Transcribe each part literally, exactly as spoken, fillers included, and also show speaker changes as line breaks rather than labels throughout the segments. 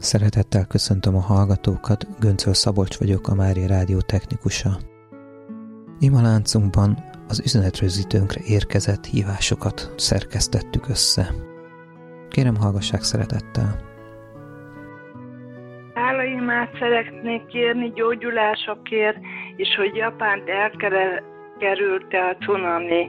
Szeretettel köszöntöm a hallgatókat, Göncöl Szabolcs vagyok, a Mária Rádió technikusa. Imaláncunkban az üzenetrögzítőnkre érkezett hívásokat szerkesztettük össze. Kérem, hallgassák szeretettel.
Hálaimát szeretnék kérni gyógyulásokért, és hogy Japánt elkerülte a cunami.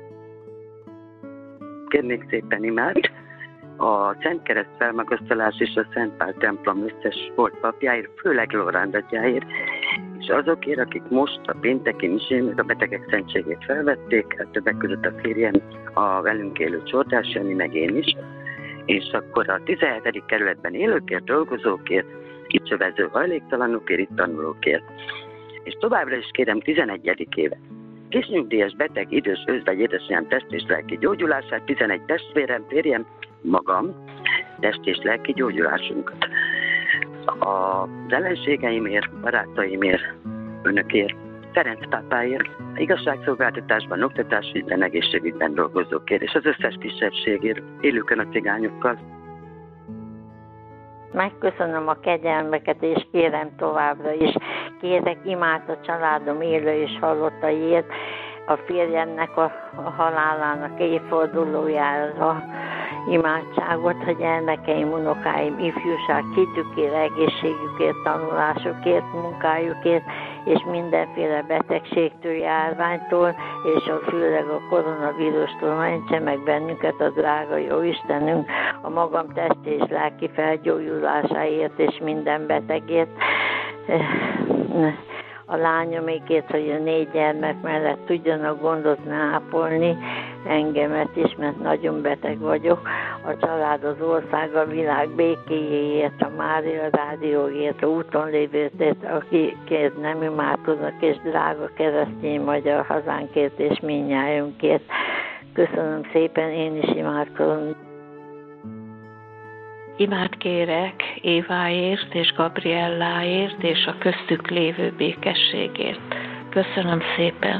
Kérnék szépen imát. A Szent Kereszt felmagasztalás és a Szent Pál templom összes volt papjáért, főleg Lorán atyáért, és azokért, akik most a pénteki misén a betegek szentségét felvették, hát többek között a férjem, a velünk élő Csordás Jani, meg én is, és akkor a tizenhetedik kerületben élőkért, dolgozókért, itt csövező hajléktalanokért, itt tanulókért. És továbbra is kérem tizenegyedik éve. Kisnyugdíjas, beteg, idős, özvegy, édesanyám test és lelki gyógyulását, tizenegy testvérem, férjem, magam, test és lelki gyógyulásunkat. Az ellenségeimért, barátaimért, önökért, Ferenc pápáért, igazságszolgáltatásban, oktatásügyben, egészségügyben dolgozókért, és az összes kisebbségért, élőkön a cigányokkal.
Megköszönöm a kegyelmeket, és kérem továbbra is. Kérek imát a családom élő és halottaiért, a férjemnek a, a halálának évfordulójára imádságot, hogy gyermekeim, unokáim, ifjúság, hitükért, egészségükért, tanulásukért, munkájukért, és mindenféle betegségtől, járványtól, és a főleg a koronavírustól mentse meg bennünket a drága jó Istenünk, a magam testi és lelki felgyógyulásáért, és minden betegért. A lányomékért, hogy a négy gyermek mellett tudjanak gondot ápolni, engemet is, mert nagyon beteg vagyok. A család, az ország, a világ békéjéért, a Mária Rádióért, a úton lévőért, akikért nem imádkoznak, és drága keresztény magyar hazánkért és mindnyájunkért. Köszönöm szépen, én is imádkozom.
Imát kérek Éváért és Gabrielláért és a köztük lévő békességért. Köszönöm szépen.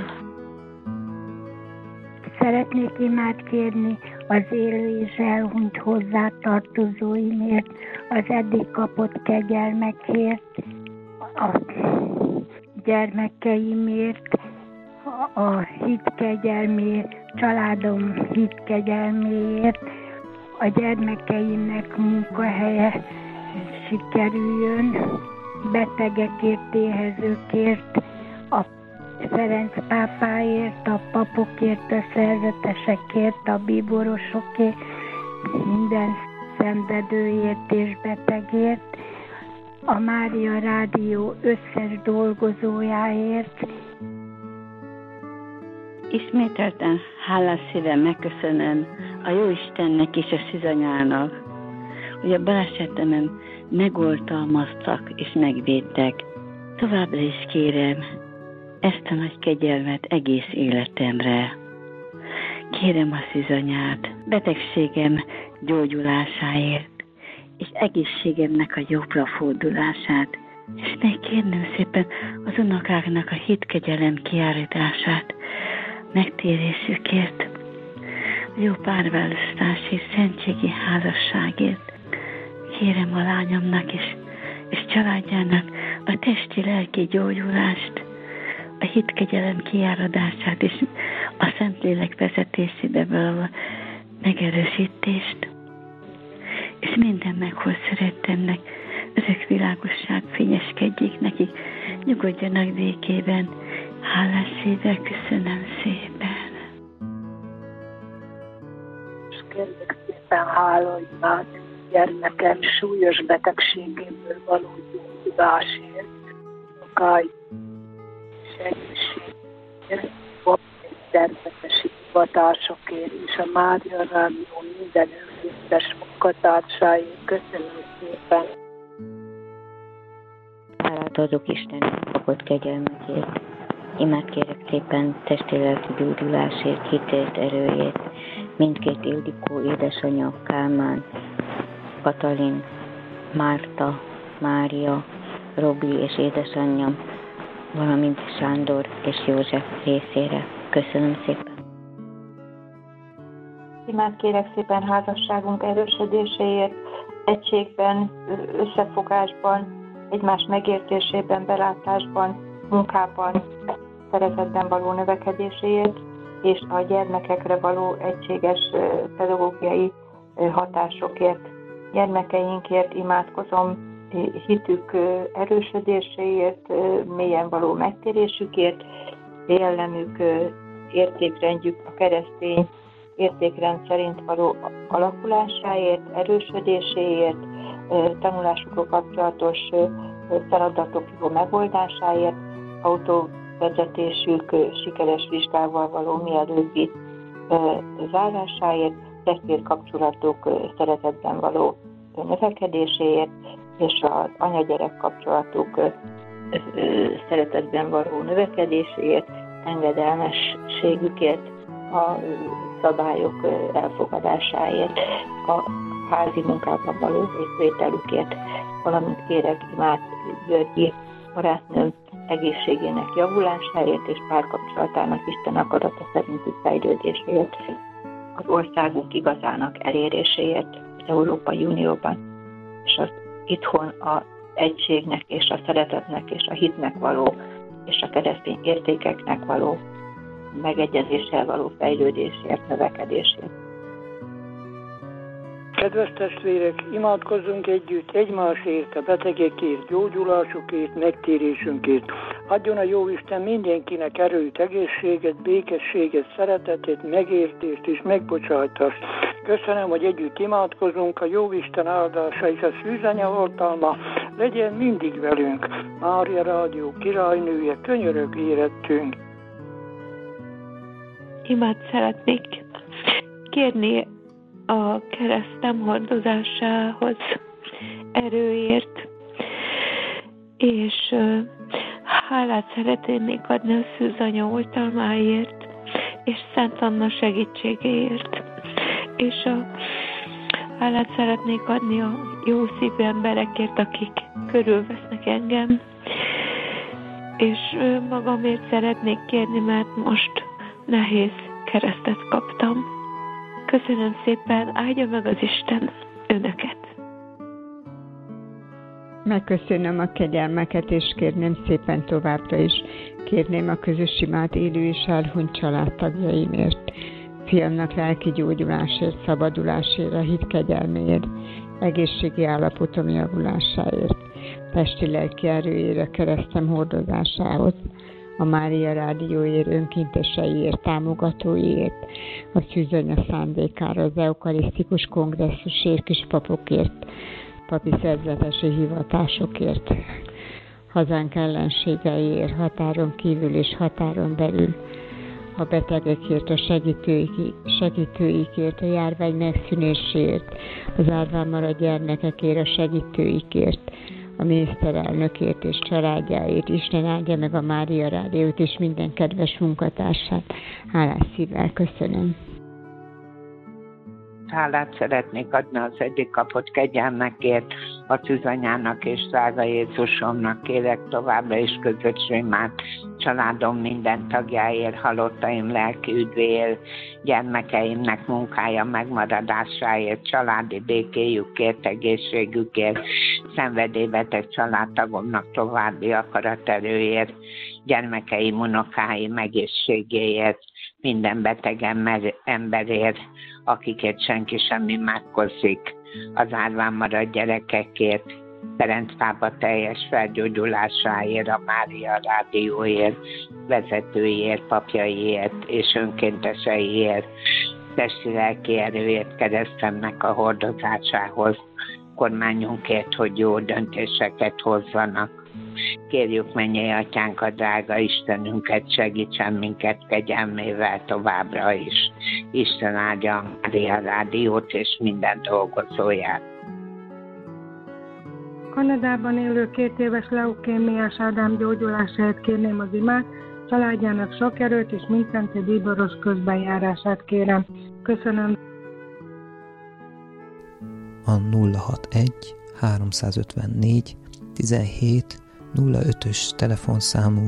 Szeretnék imát kérni az élő és elhunyt hozzátartozóimért, az eddig kapott kegyelmekért, a gyermekeimért, a hitkegyelmért, családom hitkegyelméért, a gyermekeimnek munkahelye sikerüljön, betegekért, éhezőkért, a Ferenc pápáért, a papokért, a szerzetesekért, a bíborosokért, minden szenvedőért és betegért, a Mária Rádió összes dolgozójáért.
Ismételten hálás szívem megköszönöm a Jóistennek és a szűzanyának, hogy a balesetemen megoltalmaztak és megvédtek. Továbbra is kérem ezt a nagy kegyelmet egész életemre. Kérem a szűzanyát betegségem gyógyulásáért, és egészségemnek a jobbra fordulását, és még kérném szépen az unokáknak a hitkegyelem kiállítását, megtérésükért, a jó párválasztás és szentségi házasságért. Kérem a lányomnak is, és családjának a testi-lelki gyógyulást, a hitkegyelem kiáradását és a Szentlélek vezetésébe való megerősítést, és minden meghoz szerettemnek örök világosság fényeskedjék nekik, nyugodjanak békében. Hálás szívvel köszönöm szépen.
És kérlek szépen hálóimát gyermekem súlyos betegségéből való gyógyulásért, magáj és egészségért, természetesi hivatásokért és a Mária Rádió minden önkéntes munkatársáért. Köszönöm szépen.
Hálát adok Istennek kapott kegyelmekért. Imát kérek szépen testi-lelki gyógyulásért, hitért, erőért, mindkét Ildikó édesanyja, Kálmán, Katalin, Márta, Mária, Robi és édesanyja, valamint Sándor és József részére. Köszönöm szépen.
Imát kérek szépen házasságunk erősödéséért, egységben, összefogásban, egymás megértésében, belátásban, munkában, szeretetben való növekedéséért, és a gyermekekre való egységes pedagógiai hatásokért. Gyermekeinkért imádkozom, hitük erősödéséért, mélyen való megtérésükért, jellemük, értékrendjük a keresztény értékrend szerint való alakulásáért, erősödéséért, tanulásukról kapcsolatos feladatok jó megoldásáért, autóvezetésük sikeres vizsgával való mielőbbi zárásáért, testvérkapcsolatok szeretetben való növekedéséért, és az anya-gyerek kapcsolatuk szeretetben való növekedéséért, engedelmességükért, a szabályok elfogadásáért, a házi munkában való részvételükért, valamint kérek Imát Györgyi barátnőm egészségének javulásáért és párkapcsolatának Isten akarata szerinti fejlődéséért, az országunk igazának eléréséért az Európai Unióban, és az itthon az egységnek és a szeretetnek és a hitnek való és a keresztény értékeknek való megegyezéssel való fejlődésért, növekedésért.
Kedves testvérek, imádkozzunk együtt egymásért, a betegekért, gyógyulásukért, megtérésünkért. Adjon a Jóisten mindenkinek erőt, egészséget, békességet, szeretetét, megértést és megbocsátást. Köszönöm, hogy együtt imádkozunk, a Jóisten áldása és a szűzanya oltalma legyen mindig velünk. Mária Rádió királynője, könyörög érettünk.
Imát szeretnék kérni a keresztem hordozásához erőért, és hálát szeretnék adni a szűzanya oltalmáért, és Szent Anna segítségéért. És a hálát szeretnék adni a jó szívű emberekért, akik körülvesznek engem, és magamért szeretnék kérni, mert most nehéz keresztet kaptam. Köszönöm szépen, áldja meg az Isten önöket.
Megköszönöm a kegyelmeket, és kérném szépen továbbra is. Kérném a közös imát élő és elhunyt családtagjaimért, fiamnak lelki gyógyulásért, szabadulásért, a hit kegyelméért, egészségi állapotom javulásáért, testi lelki erőjére, keresztem hordozásához, a Mária Rádióért, önkénteseiért, támogatóiért, a szűzanya szándékára, az eukarisztikus kongresszusért, kispapokért, papi szerzetesi hivatásokért, hazánk ellenségeiért, határon kívül és határon belül, a betegekért, a segítőik, segítőikért, a járvány megszűnéséért, az árván maradt gyermekekért, a segítőikért, a miniszterelnökért és családjáért. Isten áldja meg a Mária Rádiót és minden kedves munkatársát. Hálás szívvel köszönöm.
Hálát szeretnék adni az eddig kapott kegyelmekért, a szűzanyának és drága Jézusomnak kérek továbbra is közös imát, családom minden tagjáért, halottaim lelki üdvéért, gyermekeimnek munkája megmaradásáért, családi békéjükért, egészségükért, szenvedélybeteg családtagomnak további akaraterőért, gyermekeim, unokáim egészségéért, minden beteg emberért, akiket senki sem imádkozik, az árván maradt gyerekekért, Ferenc pápa teljes felgyógyulásáért, a Mária Rádióért, vezetőiért, papjaiért és önkénteseiért, testi lelki erőért, keresztemnek a hordozásához, kormányunkért, hogy jó döntéseket hozzanak. Kérjük mennyei atyánk, drága Istenünket, segítsen minket kegyelmével továbbra is. Isten áldja a Mária Rádiót és minden dolgozóját.
Kanadában élő két éves leukémiás Ádám gyógyulásáért kérném az imát, családjának sok erőt és mindszentő bíboros közbenjárását kérem. Köszönöm.
A nulla hatvanegy háromszázötvennégy tizenhét nulla ötös telefonszámú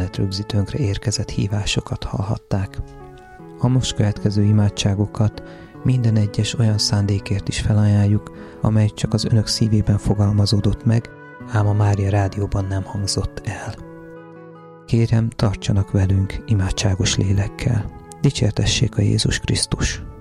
üzenetrögzítőnkre érkezett hívásokat hallhatták. A most következő imádságokat minden egyes olyan szándékért is felajánljuk, amely csak az önök szívében fogalmazódott meg, ám a Mária rádióban nem hangzott el. Kérem, tartsanak velünk imádságos lélekkel. Dicsértessék a Jézus Krisztus!